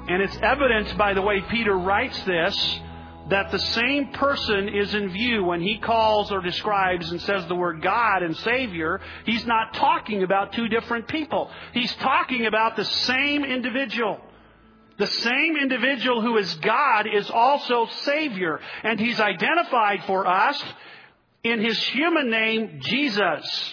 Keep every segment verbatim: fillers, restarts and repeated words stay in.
And it's evident by the way Peter writes this, that the same person is in view when he calls or describes and says the word God and Savior. He's not talking about two different people. He's talking about the same individual. The same individual who is God is also Savior. And He's identified for us in His human name, Jesus.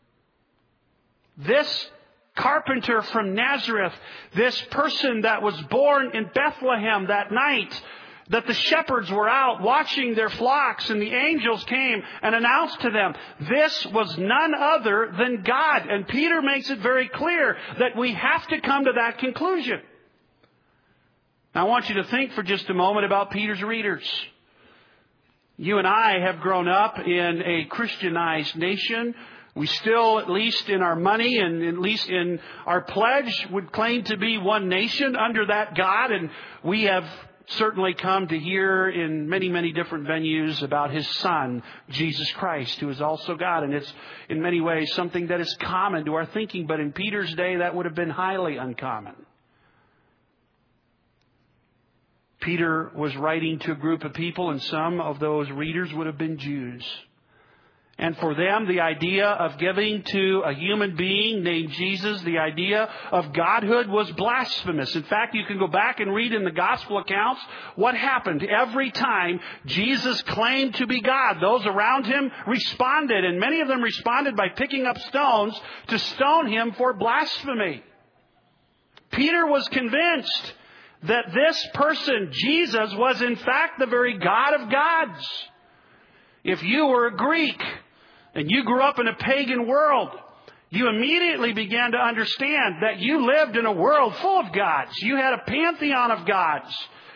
This carpenter from Nazareth, this person that was born in Bethlehem that night, that the shepherds were out watching their flocks and the angels came and announced to them, this was none other than God. And Peter makes it very clear that we have to come to that conclusion. Now, I want you to think for just a moment about Peter's readers. You and I have grown up in a Christianized nation. We still, at least in our money and at least in our pledge, would claim to be one nation under that God. And we have certainly come to hear in many, many different venues about His Son, Jesus Christ, who is also God. And it's in many ways something that is common to our thinking. But in Peter's day, that would have been highly uncommon. Peter was writing to a group of people, and some of those readers would have been Jews. And for them, the idea of giving to a human being named Jesus, the idea of godhood, was blasphemous. In fact, you can go back and read in the gospel accounts what happened every time Jesus claimed to be God. Those around Him responded, and many of them responded by picking up stones to stone Him for blasphemy. Peter was convinced that this person, Jesus, was in fact the very God of gods. If you were a Greek and you grew up in a pagan world, you immediately began to understand that you lived in a world full of gods. You had a pantheon of gods.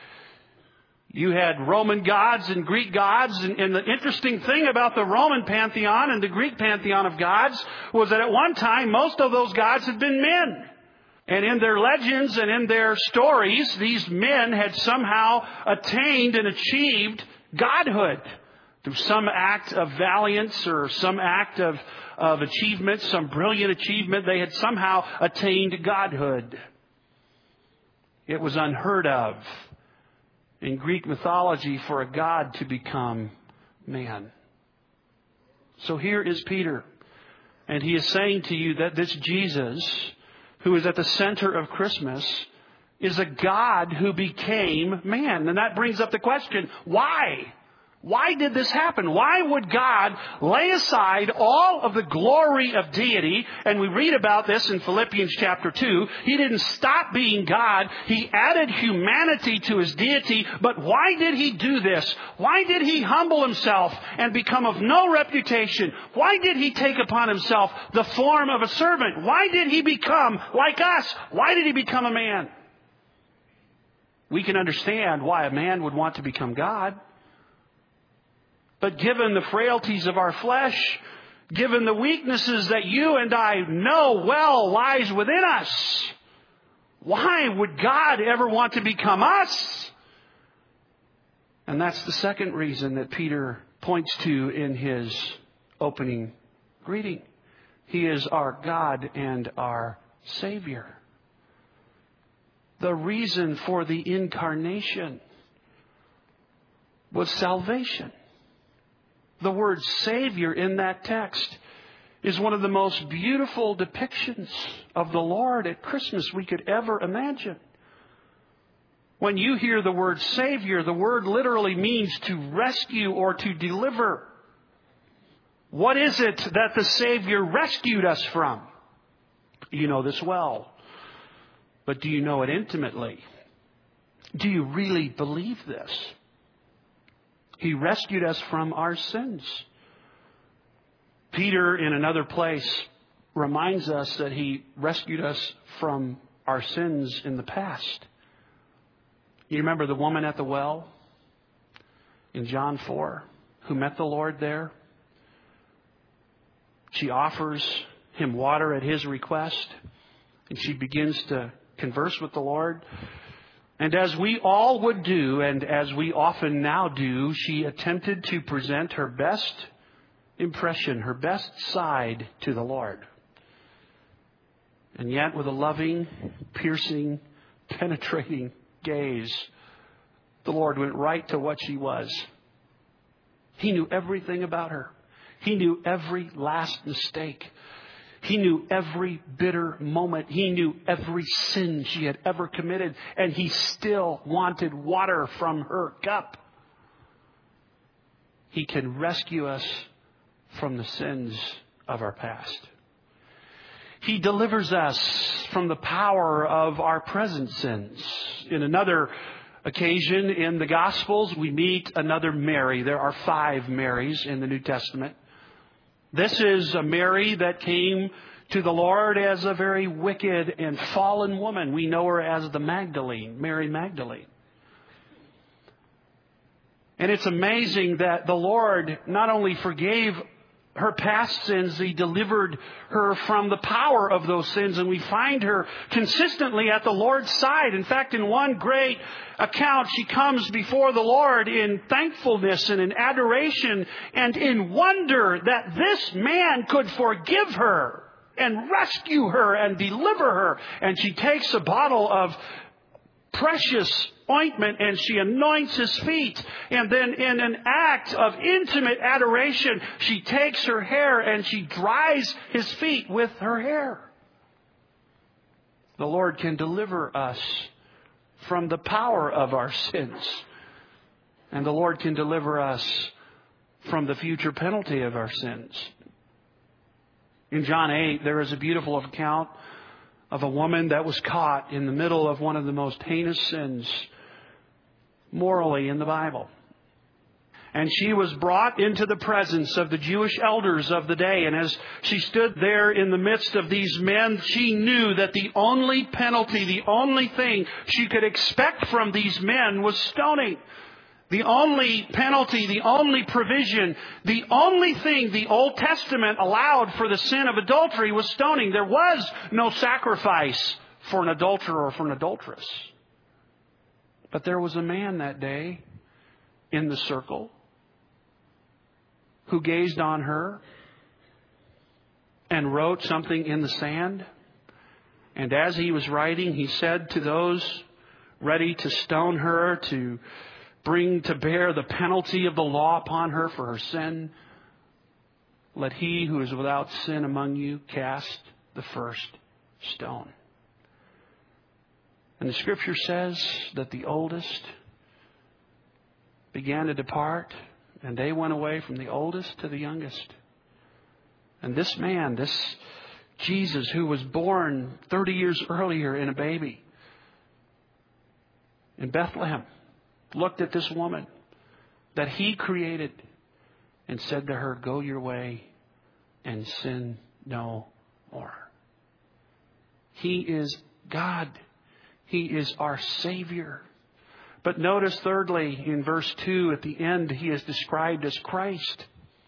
You had Roman gods and Greek gods. And, and the interesting thing about the Roman pantheon and the Greek pantheon of gods was that at one time, most of those gods had been men. And in their legends and in their stories, these men had somehow attained and achieved godhood through some act of valiance or some act of, of achievement, some brilliant achievement. They had somehow attained godhood. It was unheard of in Greek mythology for a god to become man. So here is Peter, and he is saying to you that this Jesus, who is at the center of Christmas, is a God who became man. And that brings up the question, why? Why did this happen? Why would God lay aside all of the glory of deity? And we read about this in Philippians chapter two. He didn't stop being God. He added humanity to His deity. But why did He do this? Why did He humble Himself and become of no reputation? Why did He take upon Himself the form of a servant? Why did He become like us? Why did He become a man? We can understand why a man would want to become God. But given the frailties of our flesh, given the weaknesses that you and I know well lies within us, why would God ever want to become us? And that's the second reason that Peter points to in his opening greeting. He is our God and our Savior. The reason for the incarnation was salvation. The word Savior in that text is one of the most beautiful depictions of the Lord at Christmas we could ever imagine. When you hear the word Savior, the word literally means to rescue or to deliver. What is it that the Savior rescued us from? You know this well. But do you know it intimately? Do you really believe this? He rescued us from our sins. Peter, in another place, reminds us that He rescued us from our sins in the past. You remember the woman at the well in John four who met the Lord there? She offers Him water at His request, and she begins to converse with the Lord. And as we all would do, and as we often now do, she attempted to present her best impression, her best side to the Lord. And yet with a loving, piercing, penetrating gaze, the Lord went right to what she was. He knew everything about her. He knew every last mistake. He knew every bitter moment. He knew every sin she had ever committed. And He still wanted water from her cup. He can rescue us from the sins of our past. He delivers us from the power of our present sins. In another occasion in the Gospels, we meet another Mary. There are five Marys in the New Testament. This is a Mary that came to the Lord as a very wicked and fallen woman. We know her as the Magdalene, Mary Magdalene. And it's amazing that the Lord not only forgave her past sins, He delivered her from the power of those sins. And we find her consistently at the Lord's side. In fact, in one great account, she comes before the Lord in thankfulness and in adoration and in wonder that this man could forgive her and rescue her and deliver her. And she takes a bottle of precious ointment and she anoints His feet. And then in an act of intimate adoration, she takes her hair and she dries His feet with her hair. The Lord can deliver us from the power of our sins. And the Lord can deliver us from the future penalty of our sins. In John eight, there is a beautiful account of a woman that was caught in the middle of one of the most heinous sins morally in the Bible. And she was brought into the presence of the Jewish elders of the day. And as she stood there in the midst of these men, she knew that the only penalty, the only thing she could expect from these men was stoning. The only penalty, the only provision, the only thing the Old Testament allowed for the sin of adultery was stoning. There was no sacrifice for an adulterer or for an adulteress. But there was a man that day in the circle who gazed on her and wrote something in the sand. And as he was writing, he said to those ready to stone her, to bring to bear the penalty of the law upon her for her sin, let he who is without sin among you cast the first stone. And the Scripture says that the oldest began to depart, and they went away from the oldest to the youngest. And this man, this Jesus, who was born thirty years earlier in a baby in Bethlehem, looked at this woman that He created and said to her, "Go your way and sin no more." He is God. He is our Savior. But notice thirdly, in verse two at the end, He is described as Christ.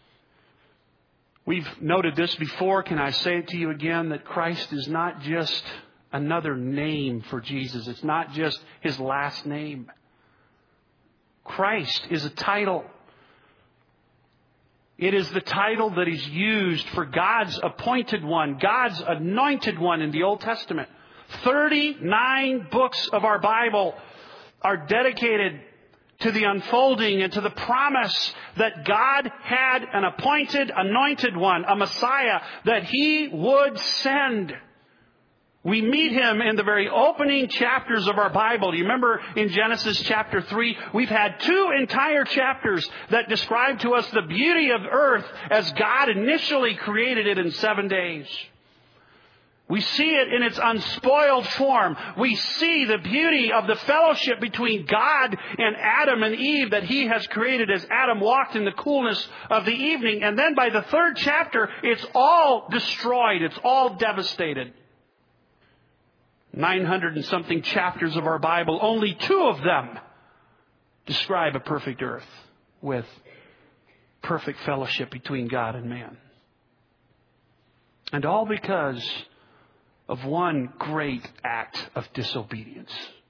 We've noted this before. Can I say it to you again, that Christ is not just another name for Jesus. It's not just His last name. Christ is a title. It is the title that is used for God's appointed one, God's anointed one in the Old Testament. thirty-nine books of our Bible are dedicated to the unfolding and to the promise that God had an appointed, anointed one, a Messiah, that He would send. We meet Him in the very opening chapters of our Bible. Do you remember in Genesis chapter three? We've had two entire chapters that describe to us the beauty of earth as God initially created it in seven days. We see it in its unspoiled form. We see the beauty of the fellowship between God and Adam and Eve that He has created as Adam walked in the coolness of the evening. And then by the third chapter, it's all destroyed. It's all devastated. nine hundred and something chapters of our Bible, only two of them describe a perfect earth with perfect fellowship between God and man. And all because of one great act of disobedience.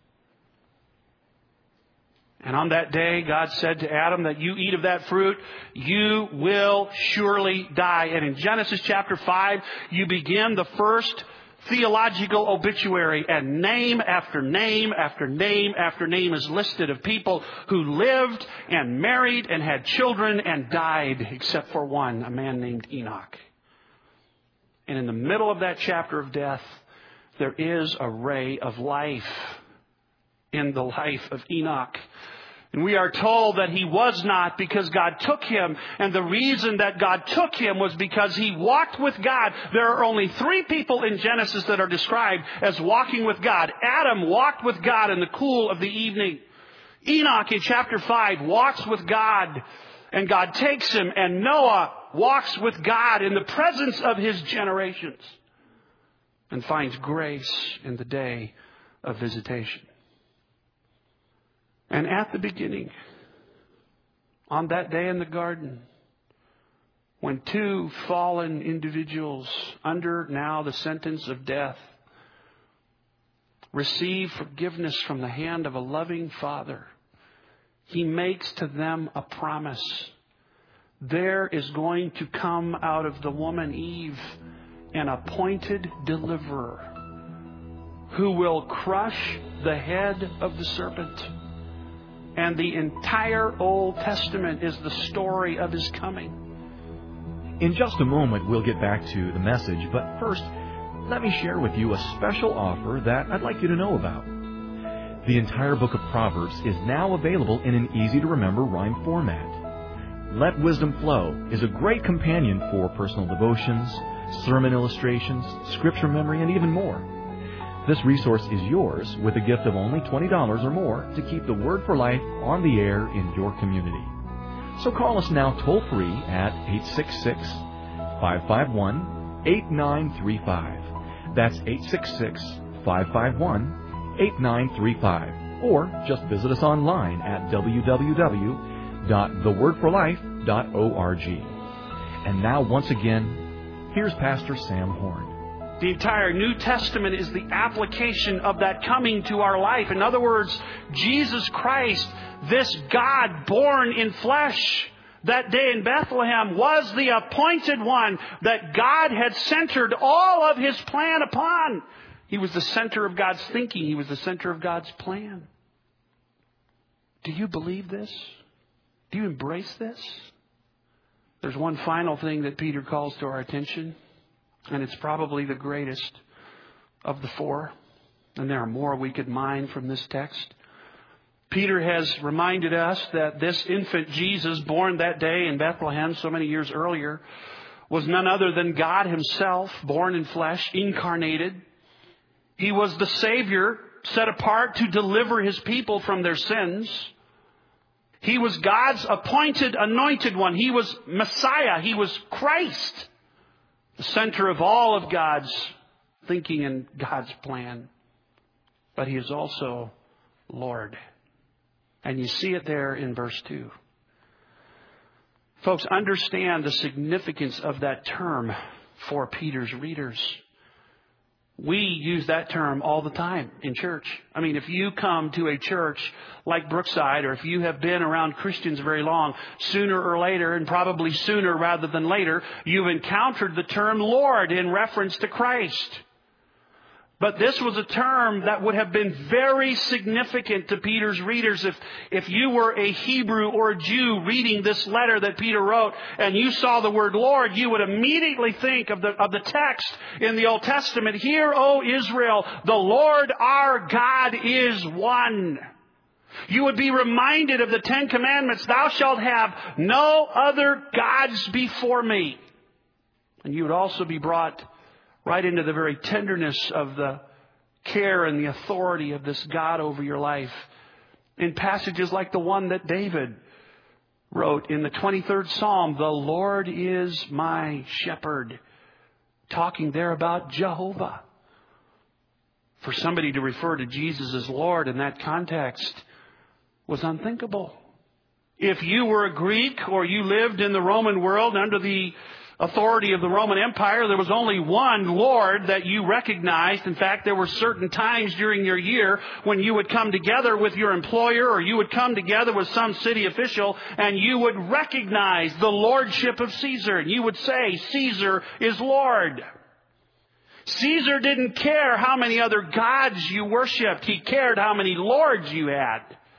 And on that day, God said to Adam that you eat of that fruit, you will surely die. And in Genesis chapter five, you begin the first theological obituary, and name after name after name after name is listed of people who lived and married and had children and died, except for one, a man named Enoch. And in the middle of that chapter of death, there is a ray of life in the life of Enoch. And we are told that he was not because God took him. And the reason that God took him was because he walked with God. There are only three people in Genesis that are described as walking with God. Adam walked with God in the cool of the evening. Enoch in chapter five walks with God, and God takes him. And Noah walks with God in the presence of his generations and finds grace in the day of visitation. And at the beginning, on that day in the garden, when two fallen individuals under now the sentence of death receive forgiveness from the hand of a loving Father, He makes to them a promise. There is going to come out of the woman Eve an appointed deliverer who will crush the head of the serpent. And the entire Old Testament is the story of His coming. In just a moment, we'll get back to the message. But first, let me share with you a special offer that I'd like you to know about. The entire book of Proverbs is now available in an easy-to-remember rhyme format. Let Wisdom Flow is a great companion for personal devotions, sermon illustrations, scripture memory, and even more. This resource is yours with a gift of only twenty dollars or more to keep the Word for Life on the air in your community. So call us now toll-free at eight six six, five five one, eight nine three five. That's eight six six, five five one, eight nine three five. Or just visit us online at w w w dot the word for life dot org. And now, once again, here's Pastor Sam Horn. The entire New Testament is the application of that coming to our life. In other words, Jesus Christ, this God born in flesh, that day in Bethlehem, was the appointed one that God had centered all of His plan upon. He was the center of God's thinking. He was the center of God's plan. Do you believe this? Do you embrace this? There's one final thing that Peter calls to our attention. And it's probably the greatest of the four. And there are more we could mine from this text. Peter has reminded us that this infant Jesus, born that day in Bethlehem so many years earlier, was none other than God Himself, born in flesh, incarnated. He was the Savior set apart to deliver His people from their sins. He was God's appointed, anointed one. He was Messiah. He was Christ. The center of all of God's thinking and God's plan. But He is also Lord. And you see it there in verse two. Folks, understand the significance of that term for Peter's readers. We use that term all the time in church. I mean, if you come to a church like Brookside, or if you have been around Christians very long, sooner or later, and probably sooner rather than later, you've encountered the term Lord in reference to Christ. But this was a term that would have been very significant to Peter's readers. If, if you were a Hebrew or a Jew reading this letter that Peter wrote and you saw the word Lord, you would immediately think of the, of the text in the Old Testament. Hear, O Israel, the Lord our God is one. You would be reminded of the Ten Commandments. Thou shalt have no other gods before me. And you would also be brought right into the very tenderness of the care and the authority of this God over your life. In passages like the one that David wrote in the twenty-third Psalm, the Lord is my shepherd. Talking there about Jehovah. For somebody to refer to Jesus as Lord in that context was unthinkable. If you were a Greek or you lived in the Roman world under the authority of the Roman Empire, there was only one Lord that you recognized. In fact, there were certain times during your year when you would come together with your employer, or you would come together with some city official, and you would recognize the lordship of Caesar. And you would say, Caesar is Lord. Caesar didn't care how many other gods you worshiped. He cared how many lords you had.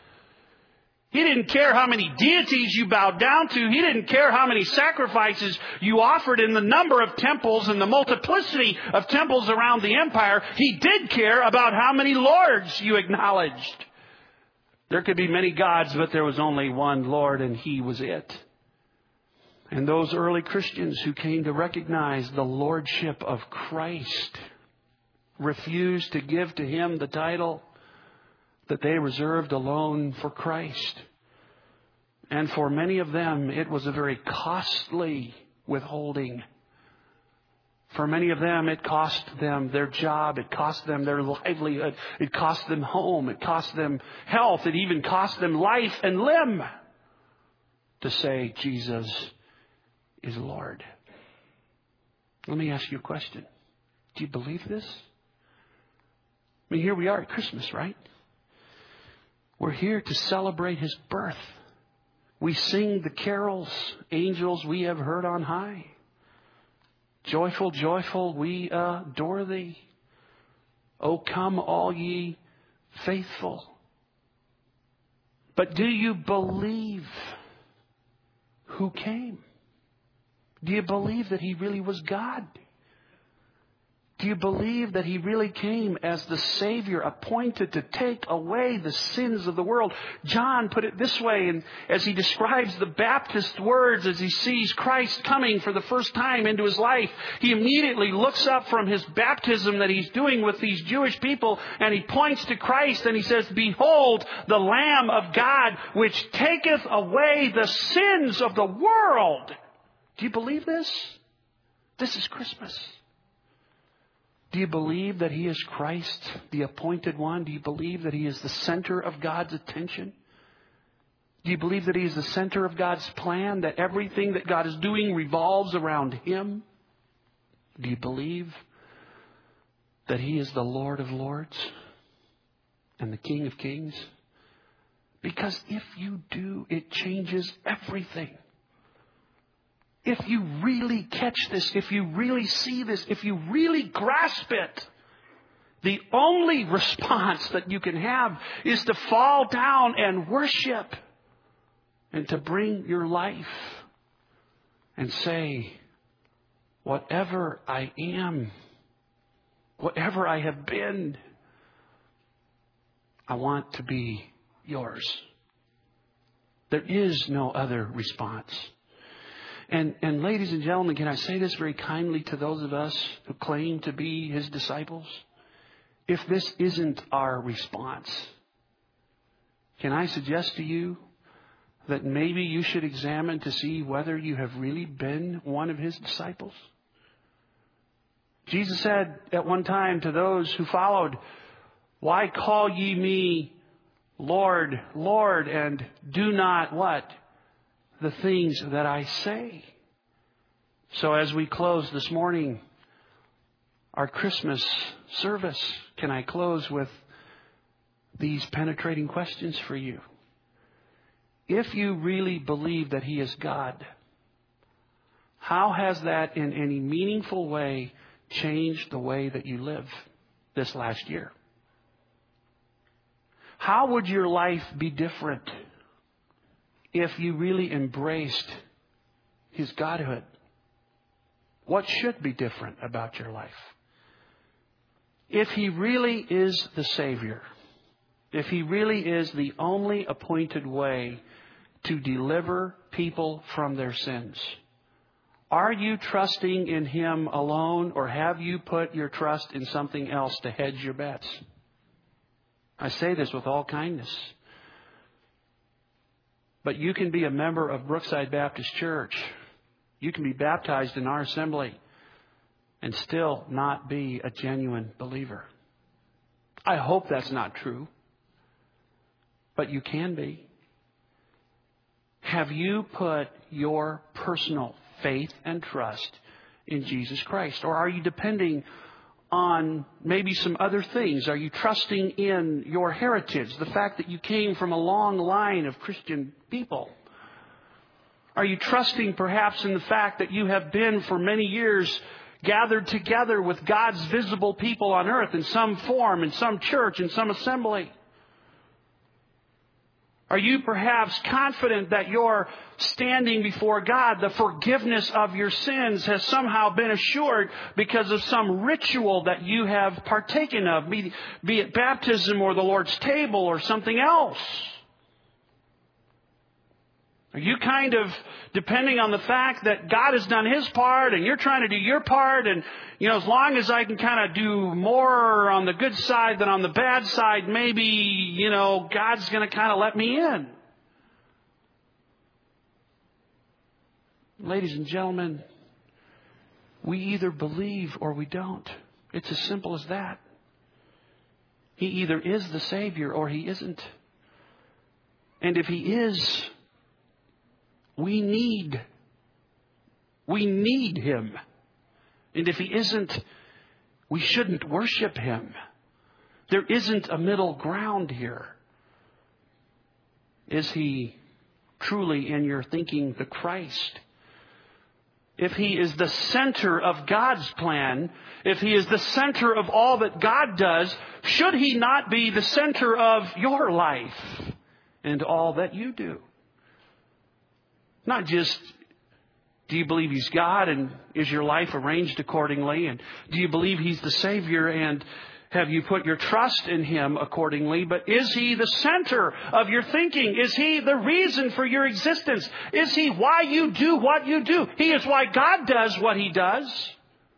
He didn't care how many deities you bowed down to. He didn't care how many sacrifices you offered in the number of temples and the multiplicity of temples around the empire. He did care about how many lords you acknowledged. There could be many gods, but there was only one Lord, and He was it. And those early Christians who came to recognize the lordship of Christ refused to give to Him the title that they reserved alone for Christ. And for many of them, it was a very costly withholding. For many of them, it cost them their job. It cost them their livelihood. It cost them home. It cost them health. It even cost them life and limb to say Jesus is Lord. Let me ask you a question. Do you believe this? I mean, here we are at Christmas, right? We're here to celebrate His birth. We sing the carols, angels we have heard on high. Joyful, joyful, we adore Thee. O come all ye faithful. But do you believe who came? Do you believe that He really was God? Do you believe that He really came as the Savior appointed to take away the sins of the world? John put it this way, and as he describes the Baptist words, as he sees Christ coming for the first time into his life, he immediately looks up from his baptism that he's doing with these Jewish people, and he points to Christ and he says, "Behold, the Lamb of God, which taketh away the sins of the world." Do you believe this? This is Christmas. Do you believe that He is Christ, the appointed one? Do you believe that He is the center of God's attention? Do you believe that He is the center of God's plan, that everything that God is doing revolves around Him? Do you believe that He is the Lord of Lords and the King of Kings? Because if you do, it changes everything. If you really catch this, if you really see this, if you really grasp it, the only response that you can have is to fall down and worship and to bring your life and say, whatever I am, whatever I have been, I want to be yours. There is no other response. And, and ladies and gentlemen, can I say this very kindly to those of us who claim to be His disciples? If this isn't our response, can I suggest to you that maybe you should examine to see whether you have really been one of His disciples? Jesus said at one time to those who followed, "Why call ye me Lord, Lord, and do not" what? "The things that I say." So as we close this morning, our Christmas service, can I close with these penetrating questions for you? If you really believe that He is God, how has that in any meaningful way changed the way that you live this last year? How would your life be different if you really embraced His Godhood? What should be different about your life? If He really is the Savior, if He really is the only appointed way to deliver people from their sins, are you trusting in Him alone, or have you put your trust in something else to hedge your bets? I say this with all kindness. But you can be a member of Brookside Baptist Church. You can be baptized in our assembly and still not be a genuine believer. I hope that's not true, but you can be. Have you put your personal faith and trust in Jesus Christ? Or are you depending on maybe some other things? Are you trusting in your heritage, the fact that you came from a long line of Christian people? Are you trusting perhaps in the fact that you have been for many years gathered together with God's visible people on earth in some form, in some church, in some assembly? Are you perhaps confident that your standing before God, the forgiveness of your sins, has somehow been assured because of some ritual that you have partaken of, be, be it baptism or the Lord's table or something else? Are you kind of depending on the fact that God has done His part and you're trying to do your part, and, you know, as long as I can kind of do more on the good side than on the bad side, maybe, you know, God's going to kind of let me in? Ladies and gentlemen, we either believe or we don't. It's as simple as that. He either is the Savior or He isn't. And if He is, we need, we need Him. And if He isn't, we shouldn't worship Him. There isn't a middle ground here. Is He truly, in your thinking, the Christ? If He is the center of God's plan, if He is the center of all that God does, should He not be the center of your life and all that you do? Not just, do you believe He's God and is your life arranged accordingly? And do you believe He's the Savior and have you put your trust in Him accordingly? But is He the center of your thinking? Is He the reason for your existence? Is He why you do what you do? He is why God does what He does.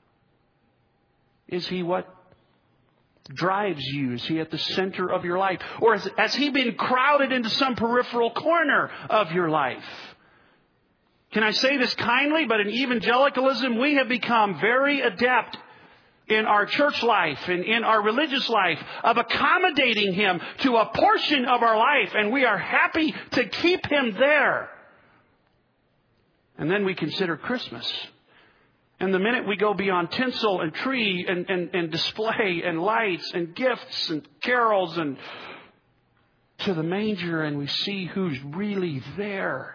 Is He what drives you? Is He at the center of your life? Or has, has He been crowded into some peripheral corner of your life? Can I say this kindly? But in evangelicalism, we have become very adept in our church life and in our religious life of accommodating Him to a portion of our life. And we are happy to keep Him there. And then we consider Christmas. And the minute we go beyond tinsel and tree and, and, and display and lights and gifts and carols and to the manger, and we see who's really there,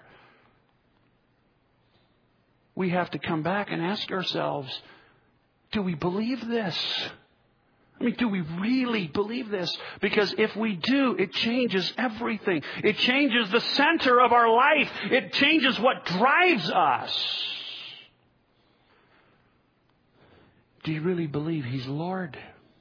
we have to come back and ask ourselves, do we believe this? I mean, do we really believe this? Because if we do, it changes everything. It changes the center of our life. It changes what drives us. Do you really believe He's Lord?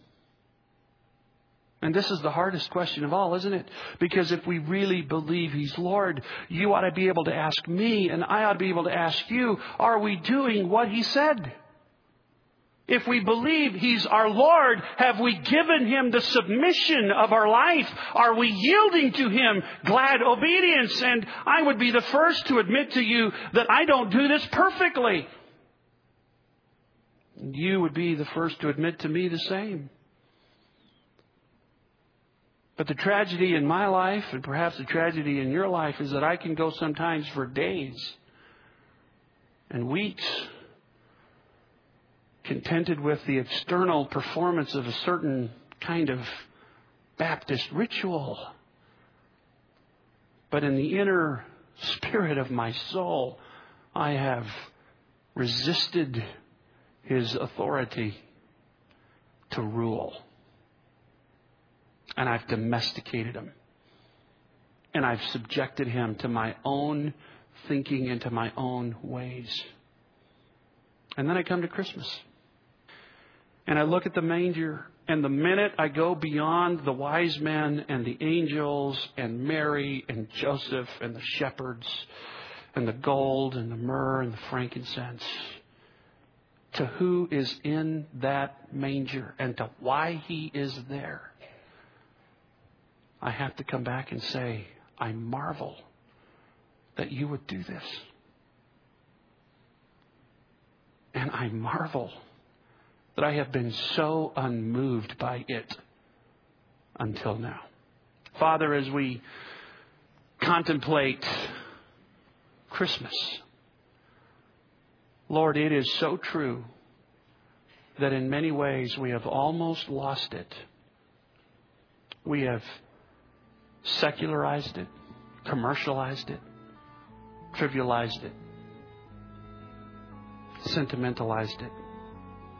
And this is the hardest question of all, isn't it? Because if we really believe He's Lord, you ought to be able to ask me, and I ought to be able to ask you, are we doing what He said? If we believe He's our Lord, have we given Him the submission of our life? Are we yielding to Him glad obedience? And I would be the first to admit to you that I don't do this perfectly. And you would be the first to admit to me the same. But the tragedy in my life, and perhaps the tragedy in your life, is that I can go sometimes for days and weeks contented with the external performance of a certain kind of Baptist ritual. But in the inner spirit of my soul, I have resisted His authority to rule. And I've domesticated Him. And I've subjected Him to my own thinking and to my own ways. And then I come to Christmas. And I look at the manger. And the minute I go beyond the wise men and the angels and Mary and Joseph and the shepherds and the gold and the myrrh and the frankincense, to who is in that manger and to why He is there, I have to come back and say, I marvel that you would do this. And I marvel that I have been so unmoved by it until now. Father, as we contemplate Christmas, Lord, it is so true that in many ways we have almost lost it. We have secularized it, commercialized it, trivialized it, sentimentalized it.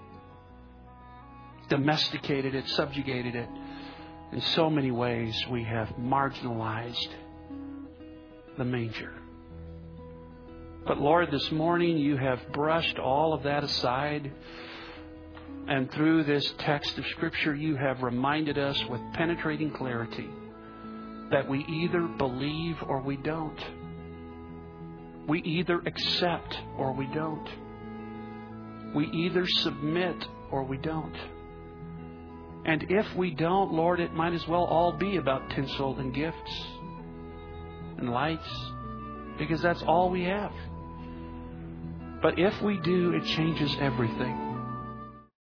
domesticated it, subjugated it. In so many ways, we have marginalized the manger. But Lord, this morning you have brushed all of that aside. And through this text of Scripture, you have reminded us with penetrating clarity that we either believe or we don't. We either accept or we don't. We either submit or we don't. And if we don't, Lord, it might as well all be about tinsel and gifts and lights, because that's all we have. But if we do, it changes everything.